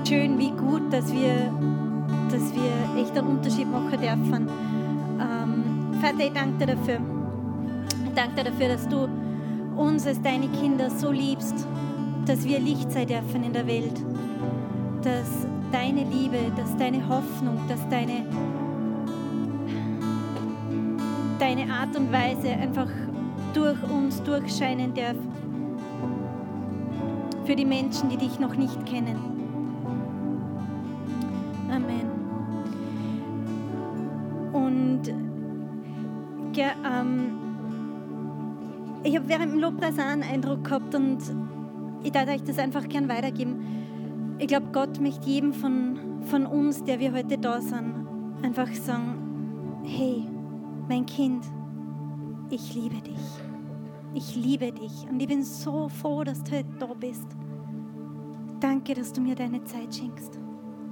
schön, wie gut, dass wir echt einen Unterschied machen dürfen. Vater, ich danke dir dafür. Ich danke dir dafür, dass du uns als deine Kinder so liebst, dass wir Licht sein dürfen in der Welt. Dass deine Liebe, dass deine Hoffnung, dass deine Art und Weise einfach durch uns durchscheinen darf. Für die Menschen, die dich noch nicht kennen. Amen. Und ja, ich habe während dem Lobpreis auch einen Eindruck gehabt und ich darf euch das einfach gern weitergeben. Ich glaube, Gott möchte jedem von uns, der wir heute da sind, einfach sagen, hey, mein Kind, ich liebe dich. Ich liebe dich und ich bin so froh, dass du heute da bist. Danke, dass du mir deine Zeit schenkst.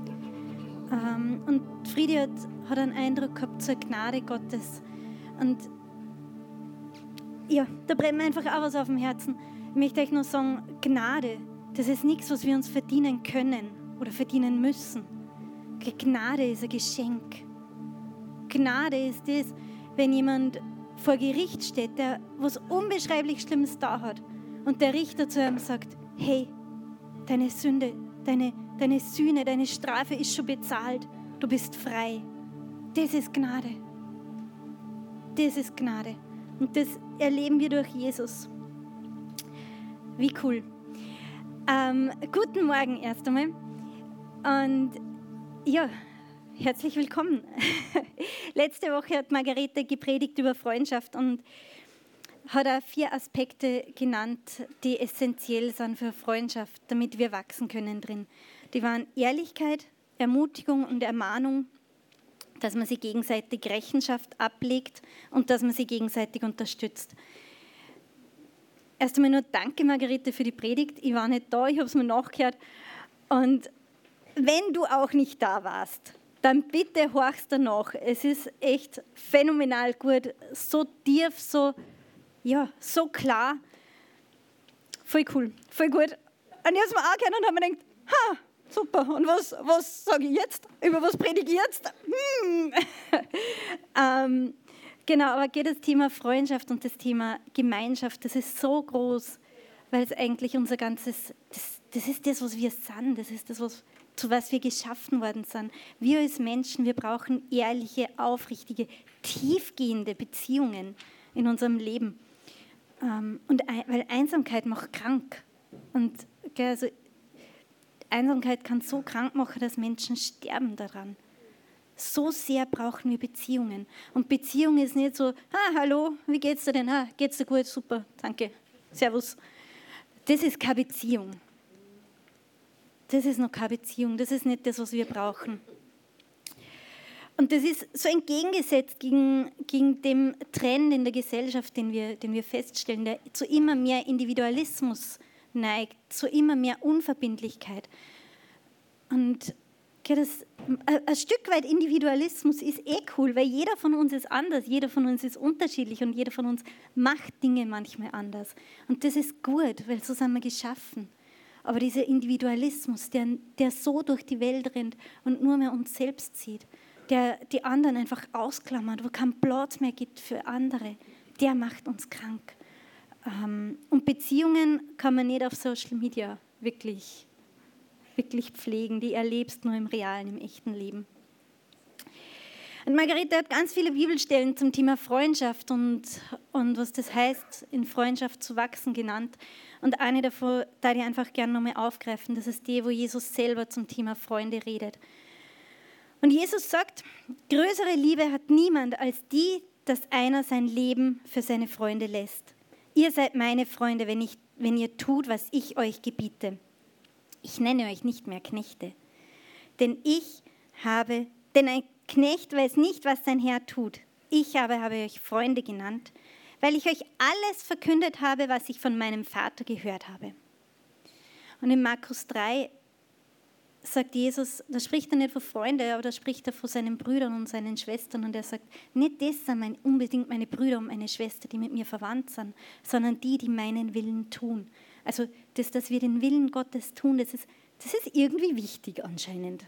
Und Friedi hat einen Eindruck gehabt zur Gnade Gottes. Und ja, da brennt mir einfach auch was auf dem Herzen. Ich möchte euch nur sagen, Gnade, das ist nichts, was wir uns verdienen können oder verdienen müssen. Gnade ist ein Geschenk. Gnade ist das, wenn jemand vor Gericht steht, der was unbeschreiblich Schlimmes da hat und der Richter zu ihm sagt, hey, deine Sünde, deine Sühne, deine Strafe ist schon bezahlt, du bist frei. Das ist Gnade. Das ist Gnade. Und das erleben wir durch Jesus. Wie cool. Guten Morgen erst einmal. Und ja, herzlich willkommen. Letzte Woche hat Margarete gepredigt über Freundschaft und hat auch 4 Aspekte genannt, die essentiell sind für Freundschaft, damit wir wachsen können drin. Die waren Ehrlichkeit, Ermutigung und Ermahnung, dass man sich gegenseitig Rechenschaft ablegt und dass man sich gegenseitig unterstützt. Erst einmal nur danke, Margarete, für die Predigt. Ich war nicht da, ich habe es mir nachgehört. Und wenn du auch nicht da warst, dann bitte horchst danach. Es ist echt phänomenal gut, so tief, so klar. Voll cool, voll gut. Und ich habe es mir auch gehört und habe mir gedacht, super, und was sage ich jetzt? Über was predige ich jetzt? Genau, aber geht das Thema Freundschaft und das Thema Gemeinschaft, das ist so groß, weil es eigentlich unser ganzes, das ist das, was wir sind, das ist das, zu was wir geschaffen worden sind. Wir als Menschen, wir brauchen ehrliche, aufrichtige, tiefgehende Beziehungen in unserem Leben. Weil Einsamkeit macht krank. Und also, Einsamkeit kann so krank machen, dass Menschen sterben daran. So sehr brauchen wir Beziehungen. Und Beziehung ist nicht so, hallo, wie geht's dir denn? Geht's dir gut? Super, danke, servus. Das ist keine Beziehung. Das ist noch keine Beziehung, das ist nicht das, was wir brauchen. Und das ist so entgegengesetzt gegen dem Trend in der Gesellschaft, den wir feststellen, der zu immer mehr Individualismus neigt, zu immer mehr Unverbindlichkeit. Und ein Stück weit Individualismus ist cool, weil jeder von uns ist anders, jeder von uns ist unterschiedlich und jeder von uns macht Dinge manchmal anders. Und das ist gut, weil so sind wir geschaffen. Aber dieser Individualismus, der so durch die Welt rennt und nur mehr uns selbst sieht, der die anderen einfach ausklammert, wo kein Platz mehr gibt für andere, der macht uns krank. Und Beziehungen kann man nicht auf Social Media wirklich pflegen, die erlebst nur im realen, im echten Leben. Und Margarete hat ganz viele Bibelstellen zum Thema Freundschaft und was das heißt, in Freundschaft zu wachsen genannt. Und eine davon da ich einfach gerne nochmal aufgreifen, das ist die, wo Jesus selber zum Thema Freunde redet. Und Jesus sagt, größere Liebe hat niemand als die, dass einer sein Leben für seine Freunde lässt. Ihr seid meine Freunde, wenn ihr tut, was ich euch gebiete. Ich nenne euch nicht mehr Knechte, denn ein Knecht weiß nicht, was sein Herr tut. Ich aber habe euch Freunde genannt, weil ich euch alles verkündet habe, was ich von meinem Vater gehört habe. Und in Markus 3 sagt Jesus, da spricht er nicht von Freunden, aber da spricht er von seinen Brüdern und seinen Schwestern. Und er sagt, nicht das sind unbedingt meine Brüder und meine Schwester, die mit mir verwandt sind, sondern die meinen Willen tun. Also dass wir den Willen Gottes tun, das ist Das ist irgendwie wichtig anscheinend.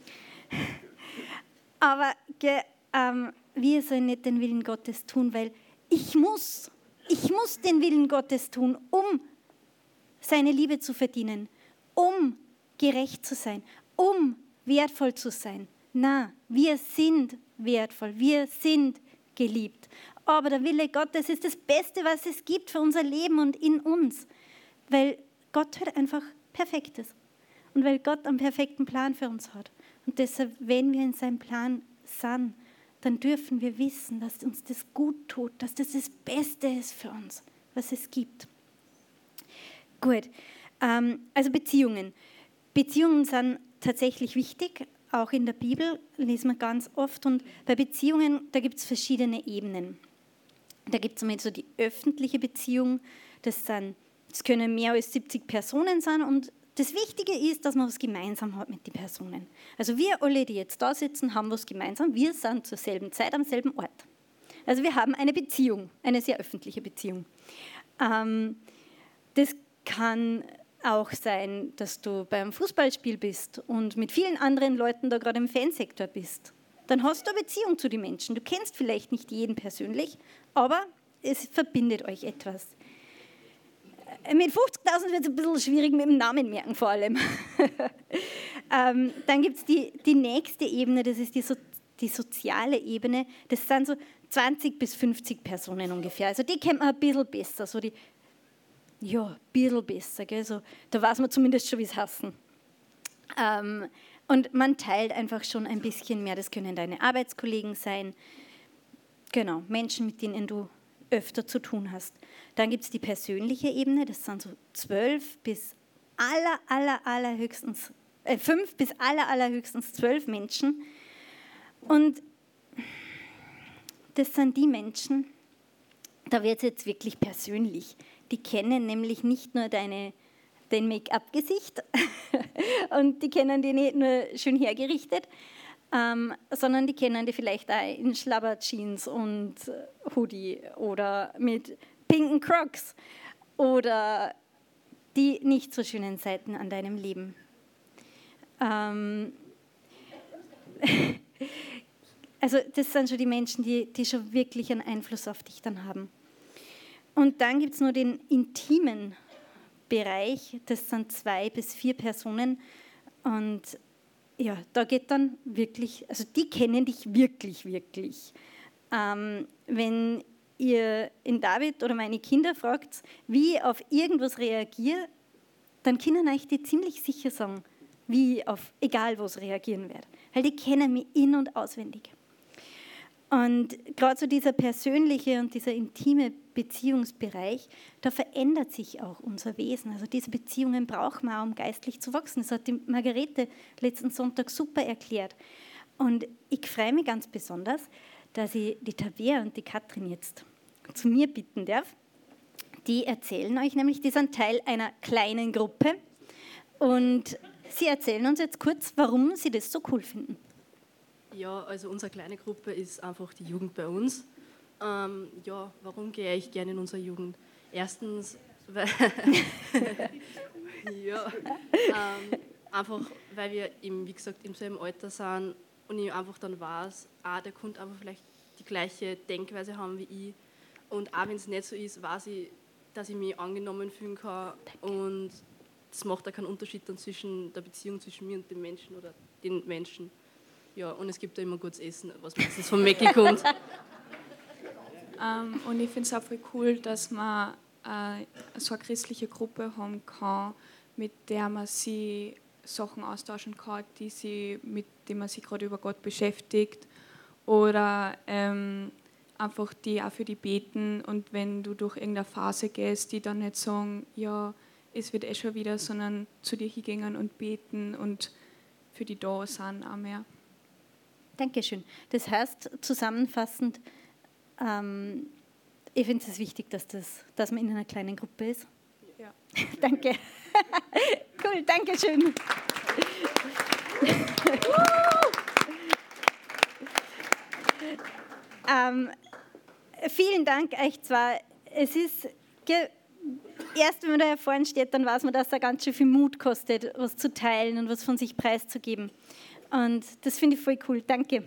Aber wir sollen nicht den Willen Gottes tun, weil ich muss den Willen Gottes tun, um seine Liebe zu verdienen, um gerecht zu sein, um wertvoll zu sein. Na, wir sind wertvoll, wir sind geliebt. Aber der Wille Gottes ist das Beste, was es gibt für unser Leben und in uns, weil Gott halt einfach perfekt ist und weil Gott einen perfekten Plan für uns hat. Und deshalb, wenn wir in seinem Plan sind, dann dürfen wir wissen, dass uns das gut tut, dass das das Beste ist für uns, was es gibt. Gut, also Beziehungen. Beziehungen sind tatsächlich wichtig, auch in der Bibel lesen wir ganz oft. Und bei Beziehungen, da gibt es verschiedene Ebenen. Da gibt es einmal so die öffentliche Beziehung, das können mehr als 70 Personen sein und das Wichtige ist, dass man was gemeinsam hat mit den Personen. Also wir alle, die jetzt da sitzen, haben was gemeinsam. Wir sind zur selben Zeit am selben Ort. Also wir haben eine Beziehung, eine sehr öffentliche Beziehung. Das kann auch sein, dass du beim Fußballspiel bist und mit vielen anderen Leuten da gerade im Fansektor bist. Dann hast du eine Beziehung zu den Menschen. Du kennst vielleicht nicht jeden persönlich, aber es verbindet euch etwas. Mit 50.000 wird es ein bisschen schwierig mit dem Namen merken vor allem. Dann gibt es die nächste Ebene, das ist die soziale Ebene. Das sind so 20 bis 50 Personen ungefähr. Also die kennt man ein bisschen besser. So ein bisschen besser. Gell? So, da weiß man zumindest schon, wie es heißen. Und man teilt einfach schon ein bisschen mehr. Das können deine Arbeitskollegen sein. Genau, Menschen, mit denen du öfter zu tun hast. Dann gibt es die persönliche Ebene, das sind so 12 bis allerhöchstens 5 bis allerhöchstens 12 Menschen. Und das sind die Menschen, da wird es jetzt wirklich persönlich. Die kennen nämlich nicht nur dein Make-up-Gesicht und die kennen die nicht nur schön hergerichtet, sondern die kennen die vielleicht auch in Schlabberjeans und Hoodie oder mit pinken Crocs oder die nicht so schönen Seiten an deinem Leben. Also das sind schon die Menschen, die schon wirklich einen Einfluss auf dich dann haben. Und dann gibt es nur den intimen Bereich, das sind 2 bis 4 Personen und ja, da geht dann wirklich, also die kennen dich wirklich. Wenn ihr in David oder meine Kinder fragt, wie ich auf irgendwas reagiere, dann können euch die ziemlich sicher sagen, wie ich auf egal was reagieren werde. Weil die kennen mich in- und auswendig. Und gerade so dieser persönliche und dieser intime Beziehungsbereich, da verändert sich auch unser Wesen. Also diese Beziehungen brauchen wir auch, um geistlich zu wachsen. Das hat die Margarete letzten Sonntag super erklärt. Und ich freue mich ganz besonders, dass ich die Tabea und die Katrin jetzt zu mir bitten darf. Die erzählen euch nämlich, die sind Teil einer kleinen Gruppe und sie erzählen uns jetzt kurz, warum sie das so cool finden. Ja, also unsere kleine Gruppe ist einfach die Jugend bei uns. Warum gehe ich gerne in unsere Jugend? Erstens, weil, einfach weil wir eben, wie gesagt, im selben Alter sind und ich einfach dann weiß, der Kunde einfach vielleicht die gleiche Denkweise haben wie ich. Und auch wenn es nicht so ist, weiß ich, dass ich mich angenommen fühlen kann. Und das macht auch keinen Unterschied dann zwischen der Beziehung zwischen mir und dem Menschen oder den Menschen. Ja, und es gibt da immer gutes Essen, was meistens von Mäcki kommt. Und ich finde es auch voll cool, dass man so eine christliche Gruppe haben kann, mit der man sich Sachen austauschen kann, mit denen man sich gerade über Gott beschäftigt. Oder einfach die auch für die beten. Und wenn du durch irgendeine Phase gehst, die dann nicht sagen, ja, es wird schon wieder, sondern zu dir hingehen und beten und für die da sind auch mehr. Dankeschön. Das heißt, zusammenfassend, ich finde es wichtig, dass man in einer kleinen Gruppe ist. Ja. Danke. Cool, danke schön. Vielen Dank euch zwei. Es ist erst wenn man da vorne steht, dann weiß man, dass da ganz schön viel Mut kostet, was zu teilen und was von sich preiszugeben. Und das finde ich voll cool. Danke.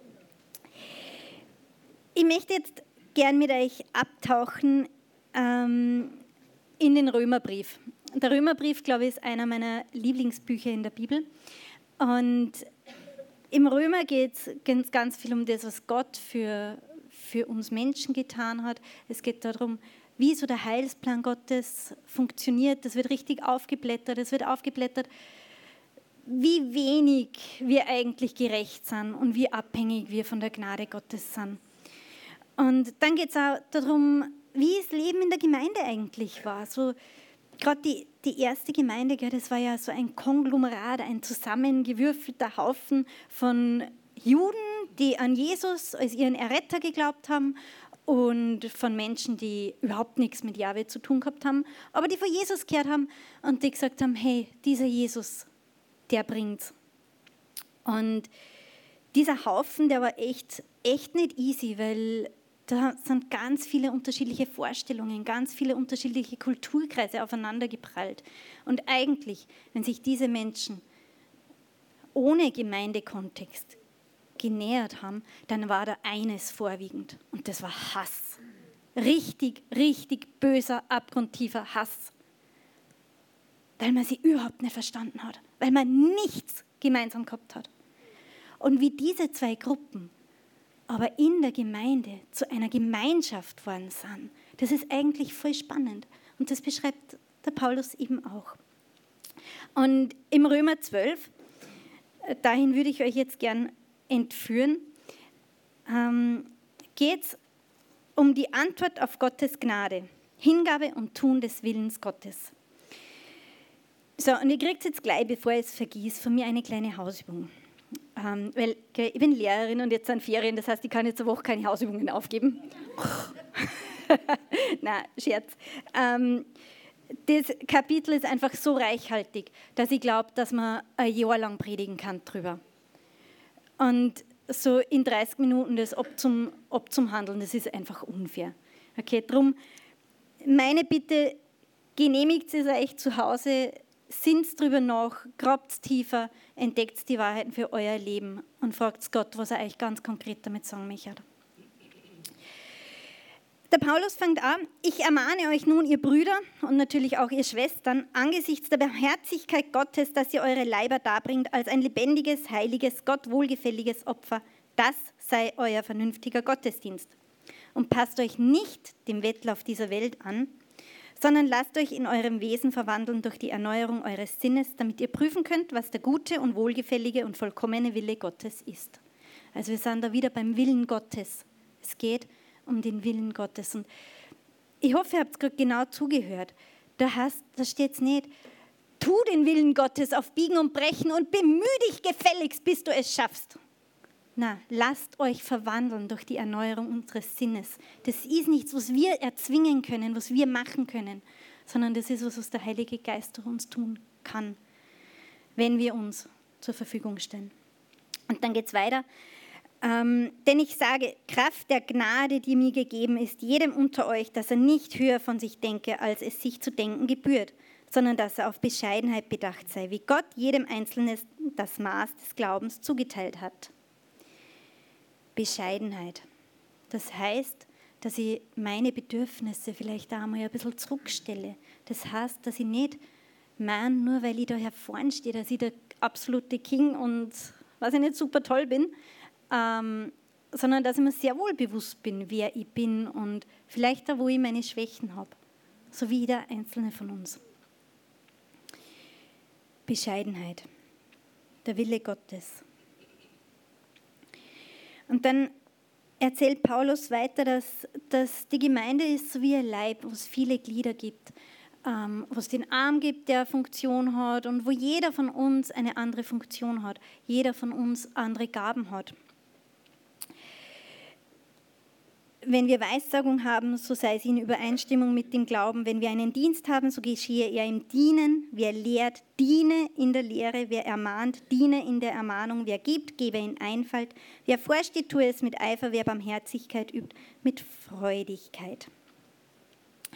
Ich möchte jetzt gern mit euch abtauchen in den Römerbrief. Der Römerbrief, glaube ich, ist einer meiner Lieblingsbücher in der Bibel. Und im Römer geht es ganz viel um das, was Gott für uns Menschen getan hat. Es geht darum, wie so der Heilsplan Gottes funktioniert. Das wird richtig aufgeblättert. Es wird aufgeblättert, wie wenig wir eigentlich gerecht sind und wie abhängig wir von der Gnade Gottes sind. Und dann geht es auch darum, wie das Leben in der Gemeinde eigentlich war. So, gerade die erste Gemeinde, das war ja so ein Konglomerat, ein zusammengewürfelter Haufen von Juden, die an Jesus als ihren Erretter geglaubt haben und von Menschen, die überhaupt nichts mit Jahwe zu tun gehabt haben, aber die von Jesus gehört haben und die gesagt haben, hey, dieser Jesus, der bringt's. Und dieser Haufen, der war echt nicht easy, weil da sind ganz viele unterschiedliche Vorstellungen, ganz viele unterschiedliche Kulturkreise aufeinandergeprallt. Und eigentlich, wenn sich diese Menschen ohne Gemeindekontext genähert haben, dann war da eines vorwiegend und das war Hass. Richtig, richtig böser, abgrundtiefer Hass. Weil man sie überhaupt nicht verstanden hat, weil man nichts gemeinsam gehabt hat. Und wie diese zwei Gruppen aber in der Gemeinde zu einer Gemeinschaft geworden sind, das ist eigentlich voll spannend. Und das beschreibt der Paulus eben auch. Und im Römer 12, dahin würde ich euch jetzt gern entführen, geht es um die Antwort auf Gottes Gnade, Hingabe und Tun des Willens Gottes. So, und ihr kriegt jetzt gleich, bevor ich es vergieße, von mir eine kleine Hausübung. Weil ich bin Lehrerin und jetzt sind Ferien, das heißt, ich kann jetzt eine Woche keine Hausübungen aufgeben. Nein, Scherz. Das Kapitel ist einfach so reichhaltig, dass ich glaube, dass man ein Jahr lang predigen kann drüber. Und so in 30 Minuten das abzuhandeln, das ist einfach unfair. Okay, darum meine Bitte, genehmigt es euch zu Hause, sinnt drüber nach, grabt tiefer, entdeckt die Wahrheiten für euer Leben und fragt Gott, was er euch ganz konkret damit sagen möchte. Der Paulus fängt an, ich ermahne euch nun, ihr Brüder und natürlich auch ihr Schwestern, angesichts der Barmherzigkeit Gottes, dass ihr eure Leiber darbringt als ein lebendiges, heiliges, Gott wohlgefälliges Opfer. Das sei euer vernünftiger Gottesdienst. Und passt euch nicht dem Wettlauf dieser Welt an, sondern lasst euch in eurem Wesen verwandeln durch die Erneuerung eures Sinnes, damit ihr prüfen könnt, was der gute und wohlgefällige und vollkommene Wille Gottes ist. Also wir sind da wieder beim Willen Gottes. Es geht um den Willen Gottes. Und ich hoffe, ihr habt gerade genau zugehört. Da steht es nicht, tu den Willen Gottes auf Biegen und Brechen und bemühe dich gefälligst, bis du es schaffst. Na, lasst euch verwandeln durch die Erneuerung unseres Sinnes. Das ist nichts, was wir erzwingen können, was wir machen können, sondern das ist was der Heilige Geist durch uns tun kann, wenn wir uns zur Verfügung stellen. Und dann geht es weiter. Denn ich sage, Kraft der Gnade, die mir gegeben ist, jedem unter euch, dass er nicht höher von sich denke, als es sich zu denken gebührt, sondern dass er auf Bescheidenheit bedacht sei, wie Gott jedem Einzelnen das Maß des Glaubens zugeteilt hat. Bescheidenheit. Das heißt, dass ich meine Bedürfnisse vielleicht einmal ein bisschen zurückstelle. Das heißt, dass ich nicht meine, nur weil ich da vorne stehe, dass ich der absolute King und was ich nicht super toll bin, sondern dass ich mir sehr wohl bewusst bin, wer ich bin und vielleicht da, wo ich meine Schwächen habe. So wie jeder Einzelne von uns. Bescheidenheit. Der Wille Gottes. Und dann erzählt Paulus weiter, dass die Gemeinde ist so wie ein Leib, wo es viele Glieder gibt, wo es den Arm gibt, der eine Funktion hat und wo jeder von uns eine andere Funktion hat, jeder von uns andere Gaben hat. Wenn wir Weissagung haben, so sei sie in Übereinstimmung mit dem Glauben. Wenn wir einen Dienst haben, so geschehe er im Dienen. Wer lehrt, diene in der Lehre. Wer ermahnt, diene in der Ermahnung. Wer gibt, gebe in Einfalt. Wer vorsteht, tue es mit Eifer. Wer Barmherzigkeit übt, mit Freudigkeit.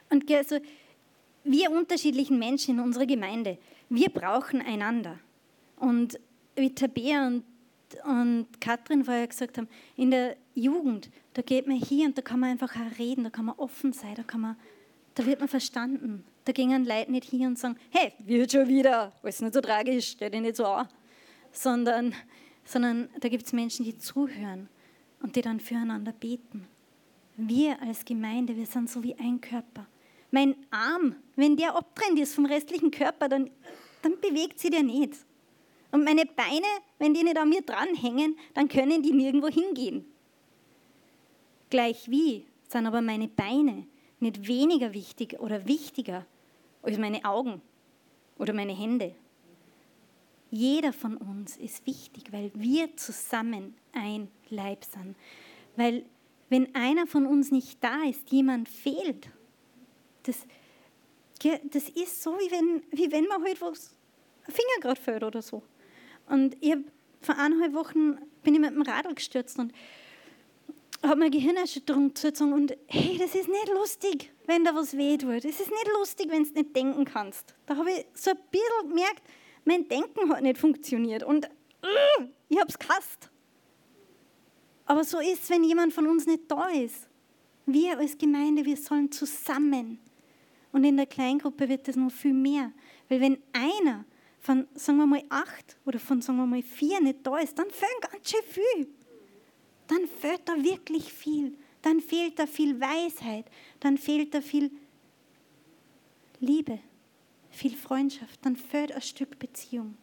Und also, wir unterschiedlichen Menschen in unserer Gemeinde, wir brauchen einander. Und wie Tabea und Katrin vorher gesagt haben, in der Jugend, da geht man hier und da kann man einfach auch reden, da kann man offen sein, da wird man verstanden. Da gehen Leute nicht hier und sagen, hey, wird schon wieder, alles nicht so tragisch, stell dich nicht so an. Sondern da gibt es Menschen, die zuhören und die dann füreinander beten. Wir als Gemeinde, wir sind so wie ein Körper. Mein Arm, wenn der abtrennt ist vom restlichen Körper, dann bewegt sie der nicht. Und meine Beine, wenn die nicht an mir dranhängen, dann können die nirgendwo hingehen. Gleichwie sind aber meine Beine nicht weniger wichtig oder wichtiger als meine Augen oder meine Hände. Jeder von uns ist wichtig, weil wir zusammen ein Leib sind. Weil wenn einer von uns nicht da ist, jemand fehlt. Das ist so, wie wenn man halt ein Finger gerade fällt oder so. Und vor 1,5 Wochen bin ich mit dem Radl gestürzt und habe mir Gehirnerschütterung zugezogen und hey, das ist nicht lustig, wenn da was weh tut. Es ist nicht lustig, wenn du nicht denken kannst. Da habe ich so ein bisschen gemerkt, mein Denken hat nicht funktioniert und ich habe es gehasst. Aber so ist es, wenn jemand von uns nicht da ist. Wir als Gemeinde, wir sollen zusammen. Und in der Kleingruppe wird das noch viel mehr. Weil wenn einer von, sagen wir mal, 8 oder von, sagen wir mal, 4 nicht da ist, dann fehlt ganz schön viel. Dann fehlt da wirklich viel. Dann fehlt da viel Weisheit. Dann fehlt da viel Liebe, viel Freundschaft. Dann fehlt ein Stück Beziehung.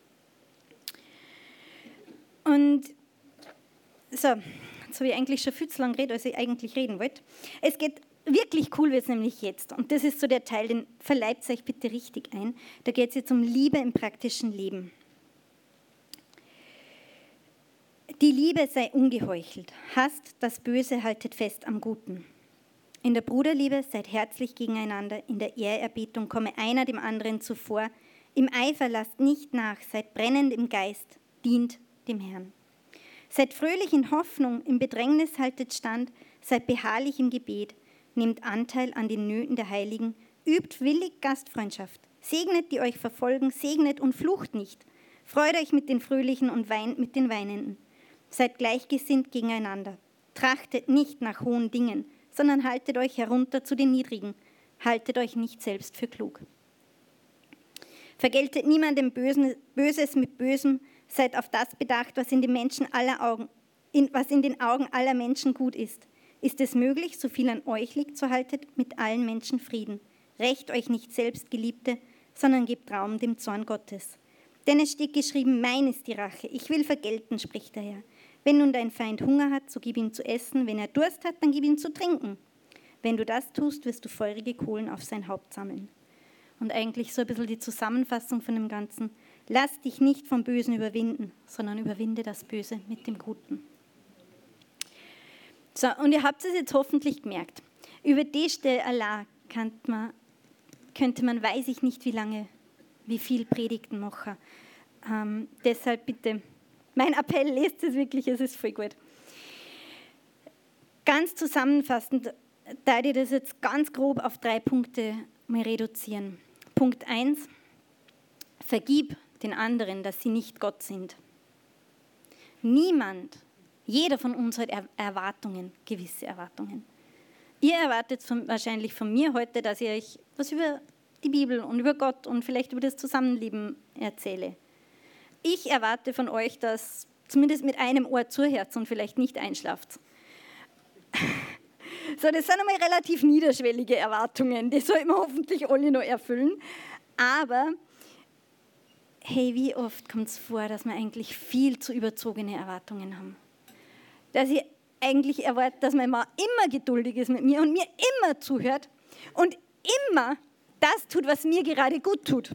Und so, jetzt habe ich eigentlich schon viel zu lange geredet, als ich eigentlich reden wollte. Es geht wirklich cool, wird es nämlich jetzt. Und das ist so der Teil, den verleibt euch bitte richtig ein. Da geht es jetzt um Liebe im praktischen Leben. Die Liebe sei ungeheuchelt. Hasst das Böse, haltet fest am Guten. In der Bruderliebe seid herzlich gegeneinander. In der Ehrerbietung komme einer dem anderen zuvor. Im Eifer lasst nicht nach. Seid brennend im Geist. Dient dem Herrn. Seid fröhlich in Hoffnung. Im Bedrängnis haltet stand. Seid beharrlich im Gebet. Nehmt Anteil an den Nöten der Heiligen. Übt willig Gastfreundschaft. Segnet, die euch verfolgen. Segnet und flucht nicht. Freut euch mit den Fröhlichen und weint mit den Weinenden. Seid gleichgesinnt gegeneinander. Trachtet nicht nach hohen Dingen, sondern haltet euch herunter zu den Niedrigen. Haltet euch nicht selbst für klug. Vergeltet niemandem Böses mit Bösem. Seid auf das bedacht, was in den Augen aller Menschen gut ist. Ist es möglich, so viel an euch liegt, so haltet mit allen Menschen Frieden. Rächt euch nicht selbst, Geliebte, sondern gebt Raum dem Zorn Gottes. Denn es steht geschrieben, mein ist die Rache, ich will vergelten, spricht der Herr. Wenn nun dein Feind Hunger hat, so gib ihm zu essen, wenn er Durst hat, dann gib ihm zu trinken. Wenn du das tust, wirst du feurige Kohlen auf sein Haupt sammeln. Und eigentlich so ein bisschen die Zusammenfassung von dem Ganzen. Lass dich nicht vom Bösen überwinden, sondern überwinde das Böse mit dem Guten. So, und ihr habt es jetzt hoffentlich gemerkt. Über die Stelle allein könnte man, weiß ich nicht wie viel Predigten machen. Deshalb bitte, mein Appell, lest es wirklich, es ist voll gut. Ganz zusammenfassend, da ich das jetzt ganz grob auf 3 Punkte mal reduzieren. Punkt 1, vergib den anderen, dass sie nicht Gott sind. Niemand, jeder von uns hat Erwartungen, gewisse Erwartungen. Ihr erwartet wahrscheinlich von mir heute, dass ich euch was über die Bibel und über Gott und vielleicht über das Zusammenleben erzähle. Ich erwarte von euch, dass zumindest mit einem Ohr zuhört und vielleicht nicht einschlaft. So, das sind einmal relativ niederschwellige Erwartungen, die sollten wir hoffentlich alle noch erfüllen. Aber hey, wie oft kommt es vor, dass wir eigentlich viel zu überzogene Erwartungen haben? Dass ich eigentlich erwarte, dass mein Mann immer geduldig ist mit mir und mir immer zuhört und immer das tut, was mir gerade gut tut.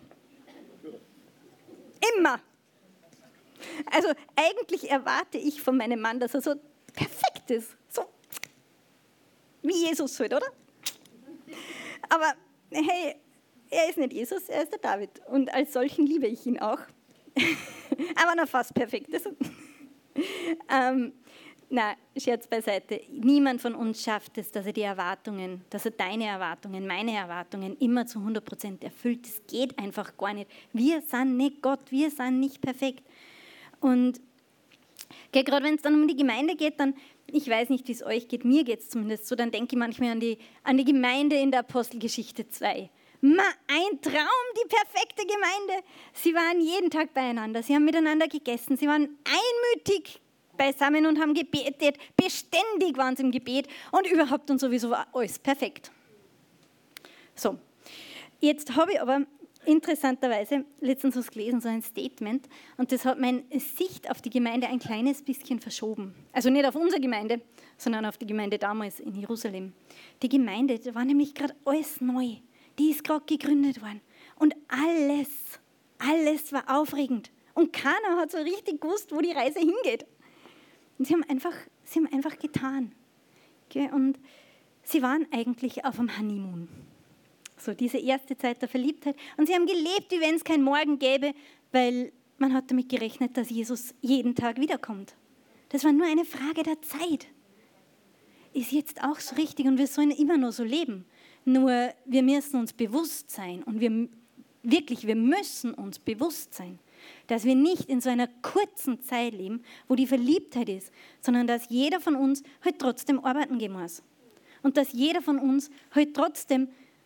Immer. Also eigentlich erwarte ich von meinem Mann, dass er so perfekt ist. So wie Jesus halt, oder? Aber hey, er ist nicht Jesus, er ist der David. Und als solchen liebe ich ihn auch. Aber noch fast perfekt ist. Na, Scherz beiseite. Niemand von uns schafft es, dass er deine Erwartungen, meine Erwartungen immer zu 100% erfüllt. Das geht einfach gar nicht. Wir sind nicht Gott, wir sind nicht perfekt. Und gerade wenn es dann um die Gemeinde geht, dann, ich weiß nicht, wie es euch geht, mir geht es zumindest so, dann denke ich manchmal an die Gemeinde in der Apostelgeschichte 2. Ein Traum, die perfekte Gemeinde. Sie waren jeden Tag beieinander, sie haben miteinander gegessen, sie waren einmütig beisammen und haben gebetet, beständig waren sie im Gebet und überhaupt und sowieso war alles perfekt. So, jetzt habe ich aber interessanterweise letztens was gelesen, so ein Statement, und das hat meine Sicht auf die Gemeinde ein kleines bisschen verschoben. Also nicht auf unsere Gemeinde, sondern auf die Gemeinde damals in Jerusalem. Die Gemeinde, da war nämlich gerade alles neu. Die ist gerade gegründet worden. Und alles war aufregend. Und keiner hat so richtig gewusst, wo die Reise hingeht. Und sie haben einfach getan. Okay? Und sie waren eigentlich auf dem Honeymoon. So diese erste Zeit der Verliebtheit. Und sie haben gelebt, wie wenn es kein Morgen gäbe, weil man hat damit gerechnet, dass Jesus jeden Tag wiederkommt. Das war nur eine Frage der Zeit. Ist jetzt auch so richtig und wir sollen immer nur so leben. Nur wir müssen uns bewusst sein und wir müssen uns bewusst sein, dass wir nicht in so einer kurzen Zeit leben, wo die Verliebtheit ist, sondern dass jeder von uns halt trotzdem arbeiten gehen muss. Und dass jeder von uns halt trotzdem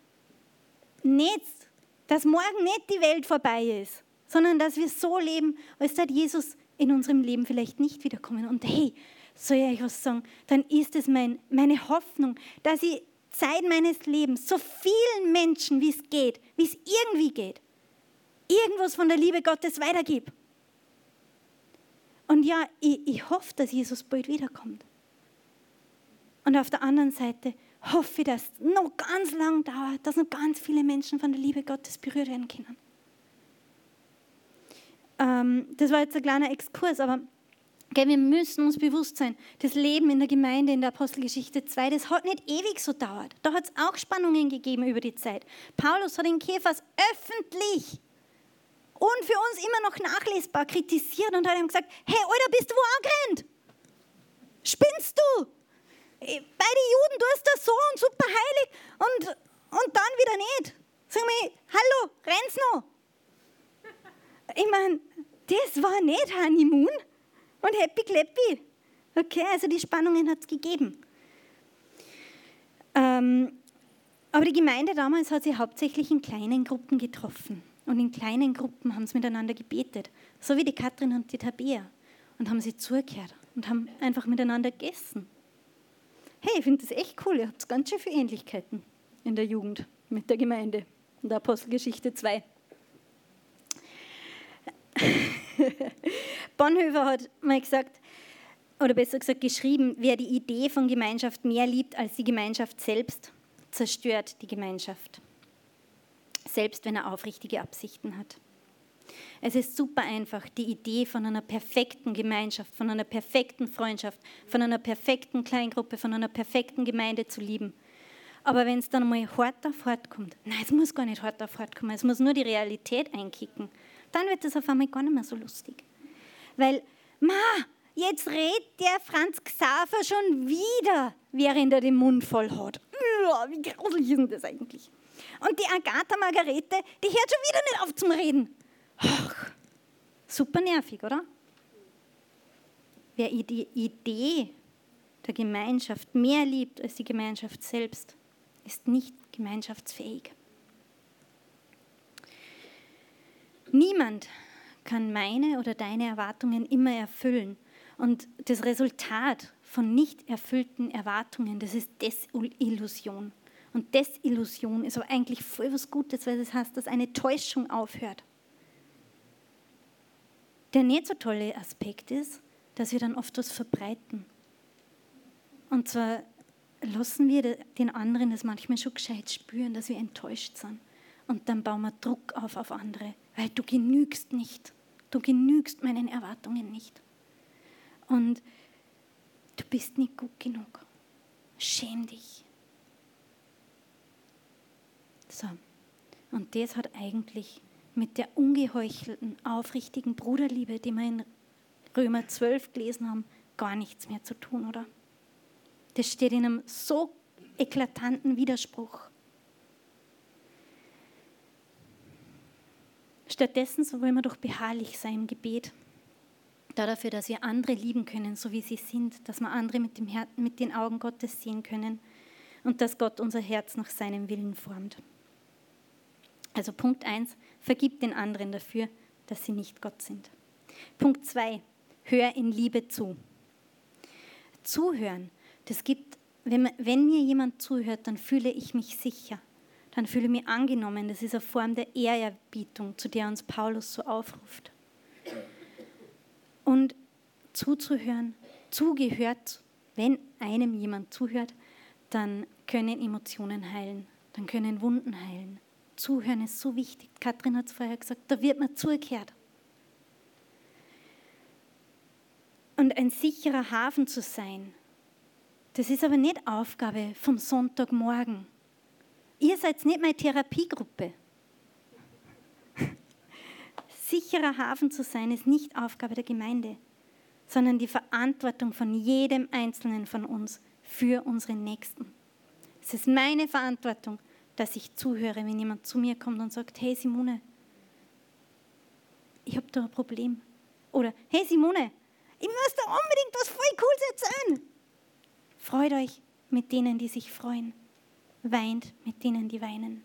dass morgen nicht die Welt vorbei ist, sondern dass wir so leben, als würde Jesus in unserem Leben vielleicht nicht wiederkommen. Und hey, soll ich euch was sagen, dann ist es meine Hoffnung, dass ich Zeit meines Lebens so vielen Menschen, wie es irgendwie geht, irgendwas von der Liebe Gottes weitergebe. Und ja, ich hoffe, dass Jesus bald wiederkommt. Und auf der anderen Seite hoffe ich, dass es noch ganz lang dauert, dass noch ganz viele Menschen von der Liebe Gottes berührt werden können. Das war jetzt ein kleiner Exkurs, aber wir müssen uns bewusst sein, das Leben in der Gemeinde in der Apostelgeschichte 2, das hat nicht ewig so dauert. Da hat es auch Spannungen gegeben über die Zeit. Paulus hat den Kephas öffentlich und für uns immer noch nachlesbar kritisiert und hat ihm gesagt, hey, Alter, bist du wo angerannt? Spinnst du? Bei den Juden, du bist da so und super heilig und dann wieder nicht. Sag mir, hallo, renn's noch? Ich meine, das war nicht Honeymoon und Happy Clappy. Okay, also die Spannungen hat es gegeben. Aber die Gemeinde damals hat sich hauptsächlich in kleinen Gruppen getroffen. Und in kleinen Gruppen haben sie miteinander gebetet. So wie die Katrin und die Tabea. Und haben sie zugehört und haben einfach miteinander gegessen. Hey, ich finde das echt cool. Ihr habt ganz schön viele Ähnlichkeiten in der Jugend mit der Gemeinde in der Apostelgeschichte 2. Bonhoeffer hat mal gesagt, oder besser gesagt geschrieben, wer die Idee von Gemeinschaft mehr liebt als die Gemeinschaft selbst, zerstört die Gemeinschaft. Selbst wenn er aufrichtige Absichten hat. Es ist super einfach, die Idee von einer perfekten Gemeinschaft, von einer perfekten Freundschaft, von einer perfekten Kleingruppe, von einer perfekten Gemeinde zu lieben. Aber wenn es dann mal hart auf hart kommt, nein, es muss gar nicht hart auf hart kommen, es muss nur die Realität einkicken, dann wird es auf einmal gar nicht mehr so lustig. Weil, jetzt redet der Franz Xaver schon wieder, während er den Mund voll hat. Wie grauslich ist denn das eigentlich? Und die Agatha Margarete, die hört schon wieder nicht auf zum Reden. Ach, super nervig, oder? Wer die Idee der Gemeinschaft mehr liebt als die Gemeinschaft selbst, ist nicht gemeinschaftsfähig. Niemand kann meine oder deine Erwartungen immer erfüllen. Und das Resultat von nicht erfüllten Erwartungen, das ist Desillusion. Und Desillusion ist aber eigentlich voll was Gutes, weil das heißt, dass eine Täuschung aufhört. Der nicht so tolle Aspekt ist, dass wir dann oft was verbreiten. Und zwar lassen wir den anderen das manchmal schon gescheit spüren, dass wir enttäuscht sind. Und dann bauen wir Druck auf andere, weil du genügst nicht. Du genügst meinen Erwartungen nicht. Und du bist nicht gut genug. Schäm dich. So. Und das hat eigentlich mit der ungeheuchelten, aufrichtigen Bruderliebe, die wir in Römer 12 gelesen haben, gar nichts mehr zu tun, oder? Das steht in einem so eklatanten Widerspruch. Stattdessen so wollen wir doch beharrlich sein im Gebet. Dafür, dass wir andere lieben können, so wie sie sind, dass wir andere mit den Augen Gottes sehen können und dass Gott unser Herz nach seinem Willen formt. Also Punkt 1, vergib den anderen dafür, dass sie nicht Gott sind. Punkt 2, hör in Liebe zu. Zuhören, das gibt, wenn mir jemand zuhört, dann fühle ich mich sicher. Dann fühle ich mich angenommen. Das ist eine Form der Ehrerbietung, zu der uns Paulus so aufruft. Und zuzuhören, zugehört, wenn einem jemand zuhört, dann können Emotionen heilen, dann können Wunden heilen. Zuhören ist so wichtig. Katrin hat es vorher gesagt, da wird man zugehört. Und ein sicherer Hafen zu sein, das ist aber nicht Aufgabe vom Sonntagmorgen. Ihr seid nicht meine Therapiegruppe. Sicherer Hafen zu sein, ist nicht Aufgabe der Gemeinde, sondern die Verantwortung von jedem Einzelnen von uns für unsere Nächsten. Es ist meine Verantwortung, dass ich zuhöre, wenn jemand zu mir kommt und sagt, hey Simone, ich habe da ein Problem. Oder, hey Simone, ich muss da unbedingt was voll Cooles erzählen. Freut euch mit denen, die sich freuen. Weint mit denen, die weinen.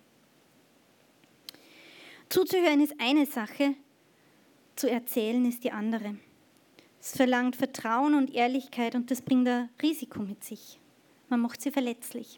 Zuzuhören ist eine Sache, zu erzählen ist die andere. Es verlangt Vertrauen und Ehrlichkeit und das bringt ein Risiko mit sich. Man macht sie verletzlich.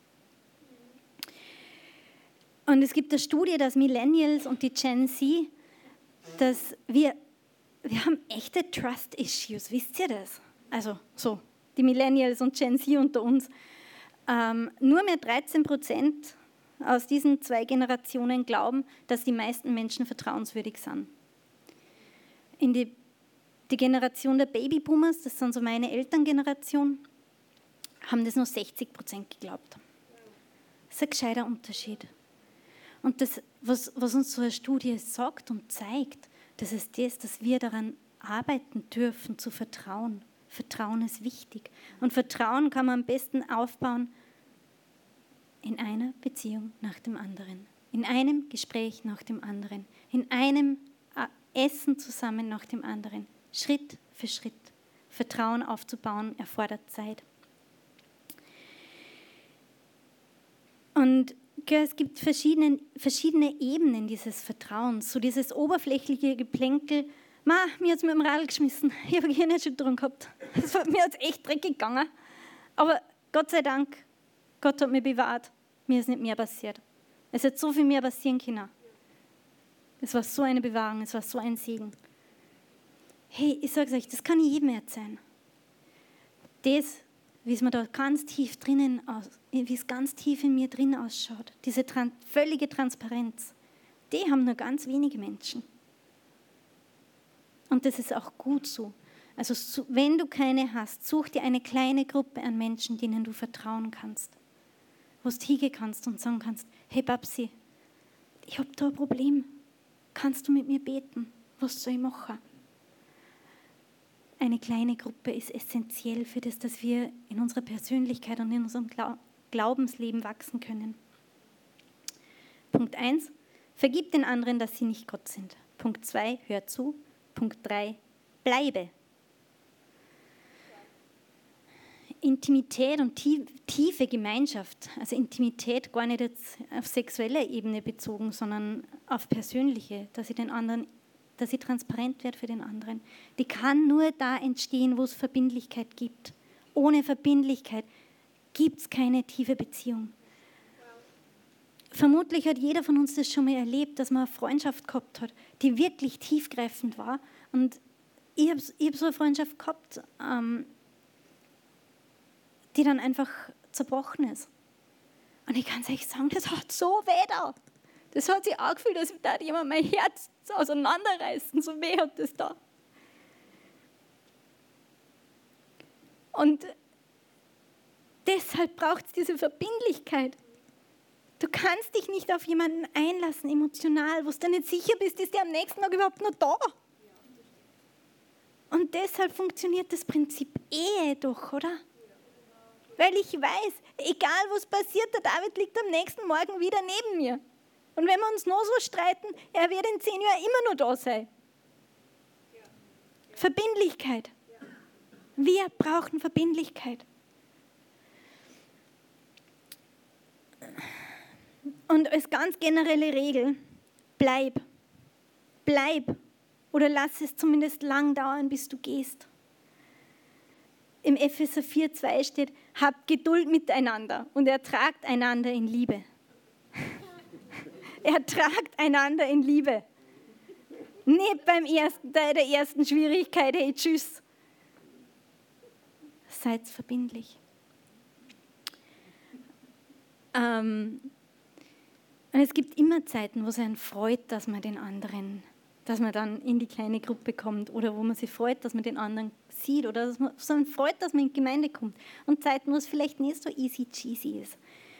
Und es gibt eine Studie, dass Millennials und die Gen Z, dass wir haben echte Trust-Issues, wisst ihr das? Also so, die Millennials und Gen Z unter uns. Nur mehr 13% aus diesen 2 Generationen glauben, dass die meisten Menschen vertrauenswürdig sind. Die Generation der Babyboomers, das sind so meine Elterngeneration, haben das nur 60% geglaubt. Das ist ein gescheiter Unterschied. Und das, was uns so eine Studie sagt und zeigt, das ist das, dass wir daran arbeiten dürfen, zu vertrauen. Vertrauen ist wichtig. Und Vertrauen kann man am besten aufbauen in einer Beziehung nach dem anderen, in einem Gespräch nach dem anderen, in einem Essen zusammen nach dem anderen, Schritt für Schritt. Vertrauen aufzubauen erfordert Zeit. Und es gibt verschiedene Ebenen dieses Vertrauens. So dieses oberflächliche Geplänkel, mir hat es mit dem Radl geschmissen, ich habe keine Erschütterung gehabt. Mir hat es echt dreckig gegangen. Aber Gott sei Dank, Gott hat mich bewahrt. Mir ist nicht mehr passiert. Es hat so viel mehr passieren können. Es war so eine Bewahrung, es war so ein Segen. Hey, ich sage es euch, das kann ich jedem erzählen. Das, wie es mir da ganz tief drinnen wie es ganz tief in mir drin ausschaut, diese völlige Transparenz, die haben nur ganz wenige Menschen. Und das ist auch gut so. Also wenn du keine hast, such dir eine kleine Gruppe an Menschen, denen du vertrauen kannst. Wo du hingehen kannst und sagen kannst, hey Babsi, ich habe da ein Problem. Kannst du mit mir beten? Was soll ich machen? Eine kleine Gruppe ist essentiell für das, dass wir in unserer Persönlichkeit und in unserem Glaubensleben wachsen können. Punkt 1, vergib den anderen, dass sie nicht Gott sind. Punkt 2, hör zu. Punkt 3, bleibe. Intimität und tiefe Gemeinschaft, also Intimität gar nicht jetzt auf sexueller Ebene bezogen, sondern auf persönliche, dass ich transparent werde für den anderen. Die kann nur da entstehen, wo es Verbindlichkeit gibt. Ohne Verbindlichkeit gibt es keine tiefe Beziehung. Vermutlich hat jeder von uns das schon mal erlebt, dass man eine Freundschaft gehabt hat, die wirklich tiefgreifend war. Und ich hab so eine Freundschaft gehabt, die dann einfach zerbrochen ist. Und ich kann es euch sagen, das hat so weh da. Das hat sich angefühlt, als würde jemand mein Herz auseinanderreißen. So weh hat das da. Und deshalb braucht es diese Verbindlichkeit. Du kannst dich nicht auf jemanden einlassen, emotional, wo du nicht sicher bist, ist der am nächsten Tag überhaupt noch da. Und deshalb funktioniert das Prinzip Ehe doch, oder? Weil ich weiß, egal was passiert, der David liegt am nächsten Morgen wieder neben mir. Und wenn wir uns noch so streiten, er wird in 10 Jahren immer noch da sein. Verbindlichkeit. Wir brauchen Verbindlichkeit. Und als ganz generelle Regel, bleib. Oder lass es zumindest lang dauern, bis du gehst. Im Epheser 4,2 steht, habt Geduld miteinander und ertragt einander in Liebe. Ertragt einander in Liebe. Nicht bei der ersten Schwierigkeit, hey, tschüss. Seid verbindlich. Und es gibt immer Zeiten, wo es einen freut, dass man den anderen, dass man dann in die kleine Gruppe kommt oder wo man sich freut, dass man den anderen sieht oder dass man so einen freut, dass man in die Gemeinde kommt. Und Zeiten, wo es vielleicht nicht so easy cheesy ist.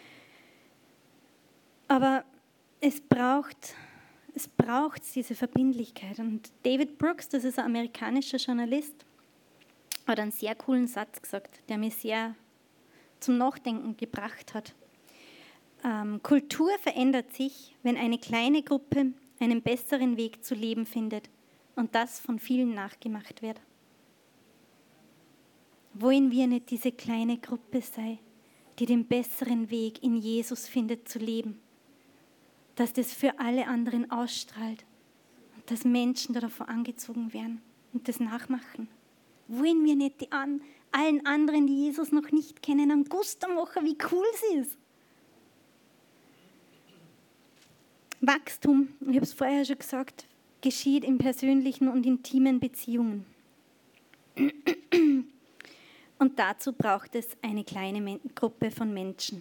Aber es braucht diese Verbindlichkeit. Und David Brooks, das ist ein amerikanischer Journalist, hat einen sehr coolen Satz gesagt, der mich sehr zum Nachdenken gebracht hat. Kultur verändert sich, wenn eine kleine Gruppe einen besseren Weg zu leben findet und das von vielen nachgemacht wird. Wollen wir nicht diese kleine Gruppe sein, die den besseren Weg in Jesus findet zu leben? Dass das für alle anderen ausstrahlt und dass Menschen davon angezogen werden und das nachmachen. Wollen wir nicht allen anderen, die Jesus noch nicht kennen, einen Gusto machen, wie cool es ist? Wachstum, ich habe es vorher schon gesagt, geschieht in persönlichen und intimen Beziehungen. Und dazu braucht es eine kleine Gruppe von Menschen.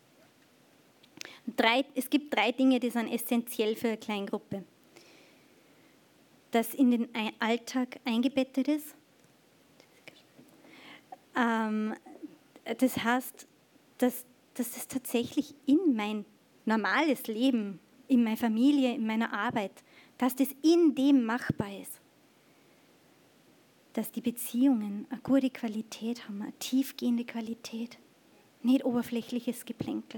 Es gibt 3 Dinge, die sind essentiell für eine Kleingruppe. Das in den Alltag eingebettet ist. Das heißt, dass es tatsächlich in mein normales Leben, in meiner Familie, in meiner Arbeit, dass das in dem machbar ist. Dass die Beziehungen eine gute Qualität haben, eine tiefgehende Qualität, nicht oberflächliches Geplänkel.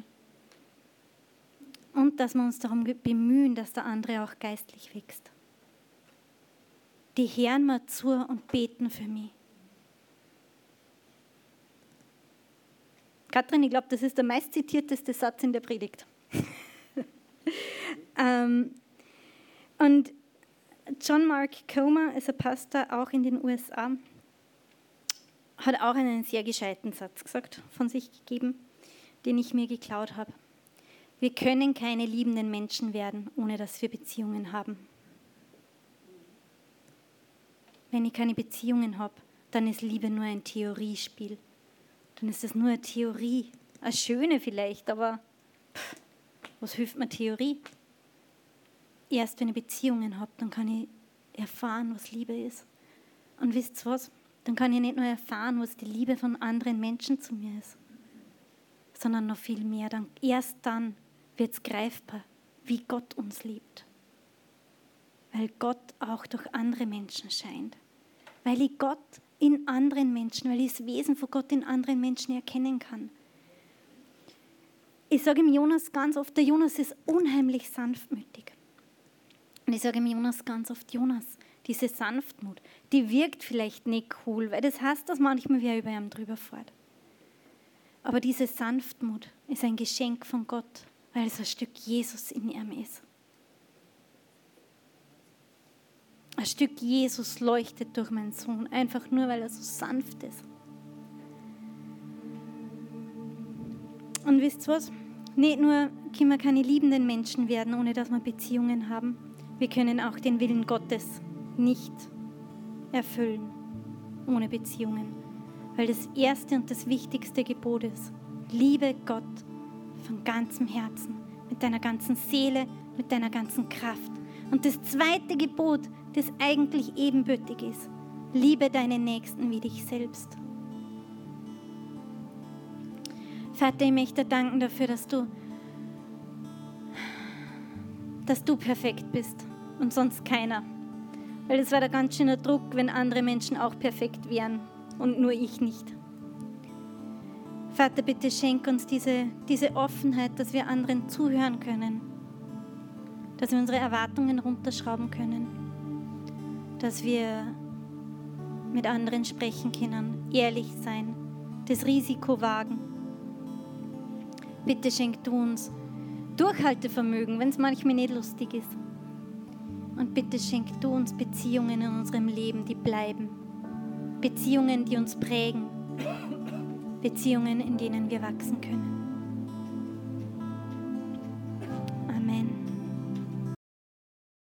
Und dass wir uns darum bemühen, dass der andere auch geistlich wächst. Die hören mir zu und beten für mich. Katrin, ich glaube, das ist der meistzitierteste Satz in der Predigt. Und John Mark Comer ist ein Pastor, auch in den USA, hat auch einen sehr gescheiten Satz gesagt, von sich gegeben, den ich mir geklaut habe. Wir können keine liebenden Menschen werden, ohne dass wir Beziehungen haben. Wenn ich keine Beziehungen habe, dann ist Liebe nur ein Theoriespiel. Dann ist es nur eine Theorie, eine schöne vielleicht, aber was hilft mir Theorie? Erst wenn ich Beziehungen habe, dann kann ich erfahren, was Liebe ist. Und wisst ihr was? Dann kann ich nicht nur erfahren, was die Liebe von anderen Menschen zu mir ist, sondern noch viel mehr. Erst dann wird es greifbar, wie Gott uns liebt. Weil Gott auch durch andere Menschen scheint. Weil ich Gott in anderen Menschen, weil ich das Wesen von Gott in anderen Menschen erkennen kann. Ich sage ihm Jonas ganz oft, der Jonas ist unheimlich sanftmütig. Und ich sage ihm Jonas ganz oft, Jonas, diese Sanftmut, die wirkt vielleicht nicht cool, weil das heißt, dass manchmal wer über ihm drüber fährt. Aber diese Sanftmut ist ein Geschenk von Gott, weil es ein Stück Jesus in ihm ist. Ein Stück Jesus leuchtet durch meinen Sohn, einfach nur, weil er so sanft ist. Und wisst ihr was? Nicht nur können wir keine liebenden Menschen werden, ohne dass wir Beziehungen haben. Wir können auch den Willen Gottes nicht erfüllen, ohne Beziehungen. Weil das erste und das wichtigste Gebot ist, liebe Gott von ganzem Herzen, mit deiner ganzen Seele, mit deiner ganzen Kraft. Und das zweite Gebot, das eigentlich ebenbürtig ist, liebe deinen Nächsten wie dich selbst. Vater, ich möchte dir danken dafür, dass du perfekt bist und sonst keiner. Weil es war da ganz schöner Druck, wenn andere Menschen auch perfekt wären und nur ich nicht. Vater, bitte schenk uns diese Offenheit, dass wir anderen zuhören können, dass wir unsere Erwartungen runterschrauben können, dass wir mit anderen sprechen können, ehrlich sein, das Risiko wagen. Bitte schenk du uns Durchhaltevermögen, wenn es manchmal nicht lustig ist. Und bitte schenk du uns Beziehungen in unserem Leben, die bleiben. Beziehungen, die uns prägen. Beziehungen, in denen wir wachsen können.